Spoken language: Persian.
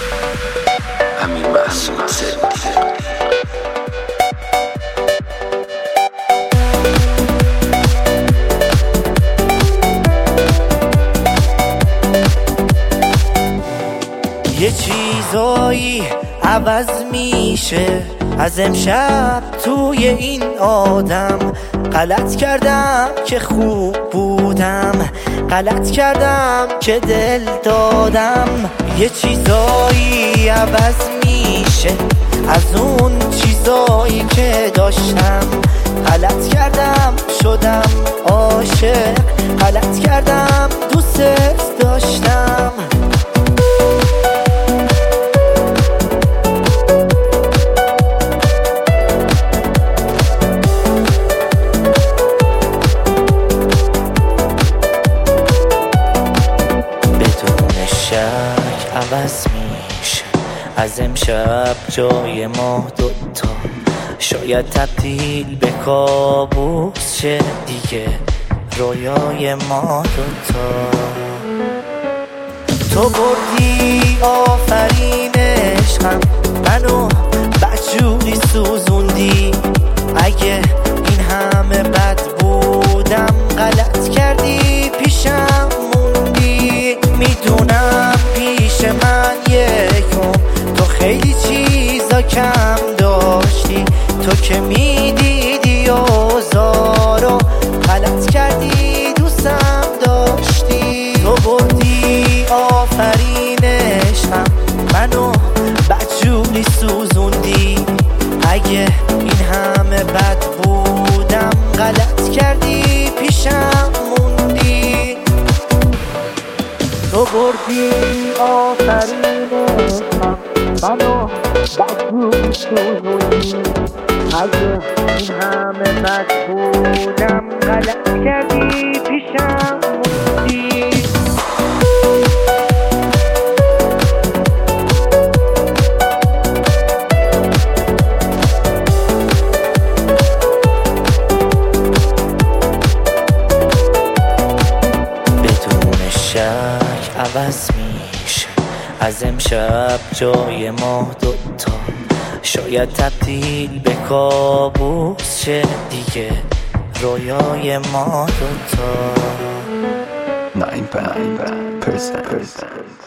امیر محسود صدیقی. یه چیزایی عوض میشه از امشب توی این آدم. غلط کردم که خوب بودم، غلط کردم که دل دادم. یه چیزایی عوض میشه از اون چیزایی که داشتم. غلط کردم شدم عاشق، غلط کردم دوست داشتم. عوض میشه از امشب جای ما دوتا. شاید تبدیل به کابوس شه دیگه رویای ما دوتا. تو بردی آفرین عشقم، منو بدجوری سوزوندی. اگه این همه بد بودم غلط کردی پیشم موندی. میدونم پیش من یکم تو خیلی چیزا کم داشتی. تو که میدیدی اوزارو غلط کردی دوستم داشتی. تو بردی آفرین عشقم، منو بدجوری سوزوندی. اگه این همه بد بودم غلط کردی پیشم موندی. تو بردی آفرین عشقم، منو بدجوری سوزوندی. اگه این همه بد بودم غلط کردی پیشم موندی. بدون شک عوض میشه از امشب جای ما دوتا. شاید تبدیل به کابوس شه دیگه رویای ما دوتا. 9%